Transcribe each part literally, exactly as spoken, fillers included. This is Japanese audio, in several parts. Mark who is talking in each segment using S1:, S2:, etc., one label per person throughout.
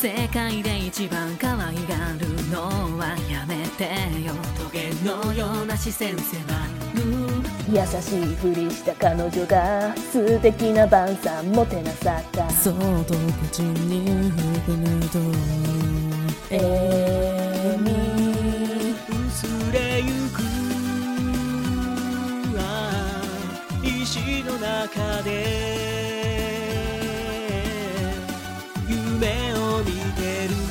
S1: 世界で一番可愛がるのはやめてよ。トゲのような視線狭
S2: 優しいふりした彼女が素敵な晩餐もてなさった。
S1: そっと口に含むと
S2: えみ
S1: 薄れゆく石の中で夢を見てる。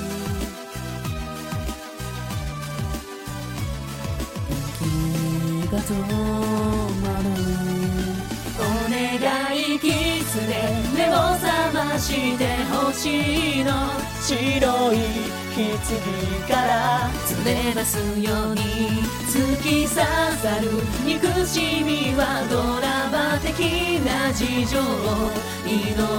S1: 時が止まる。お願いキスで目を覚ましてほしいの。白い棺から連れ出すように突き刺さる憎しみはドラマ的な事情。祈